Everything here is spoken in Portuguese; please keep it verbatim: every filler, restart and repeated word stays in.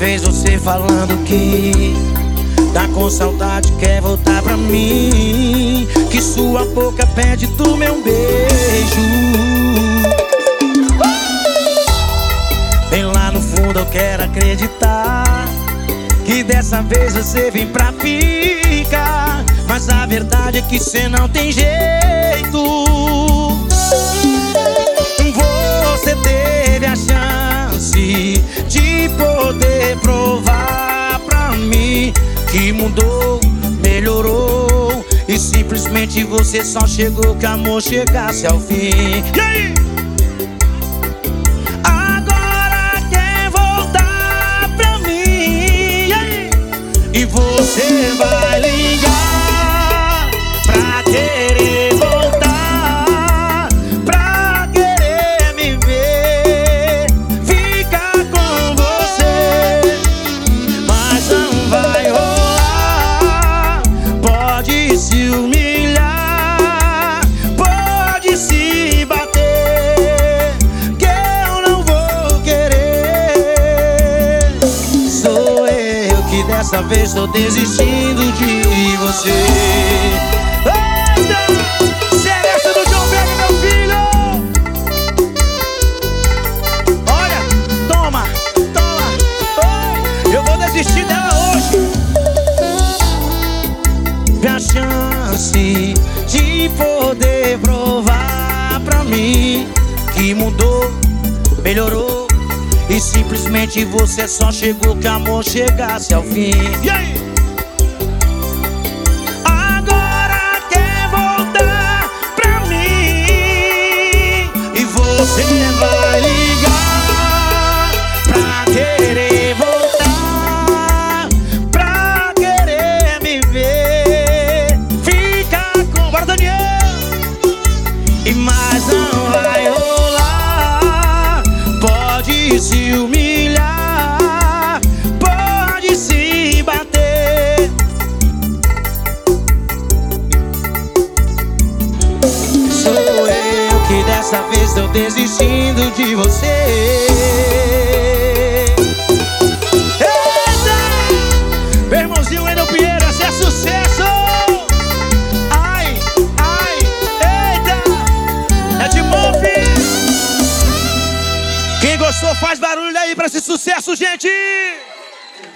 vez você falando que tá com saudade, quer voltar pra mim, que sua boca pede do meu beijo. Bem lá no fundo eu quero acreditar que dessa vez você vem pra ficar, mas a verdade é que cê não tem jeito. Você teve a chance de poder provar pra mim que mudou, melhorou, e simplesmente você só chegou que o amor chegasse ao fim. E aí? Agora quer voltar pra mim, e aí? E você vai ligar pra querer voltar, pra querer me ver, ficar com você, mas não vai rolar. Pode se humilhar, pode se bater, que eu não vou querer. Sou eu que dessa vez tô desistindo de você. Eita! Seresta do John Berg, meu filho! Olha, toma, toma. Oi, eu vou desistir dela hoje. A chance de poder provar pra mim que mudou, melhorou, e simplesmente você só chegou que o amor chegasse ao fim. E aí? Agora quer voltar pra mim, e você vai ligar pra querer voltar, pra querer me ver, ficar com... Bora, Daniel! E mais não vai rolar. Pode se humilhar, pode se bater, sou eu que dessa vez tô desistindo de você. Eita! Meu irmãozinho Wendel Pinheiro, esse é sucesso! Ai, ai, eita! É de Mofi! Quem gostou faz barulho aí pra esse sucesso, gente!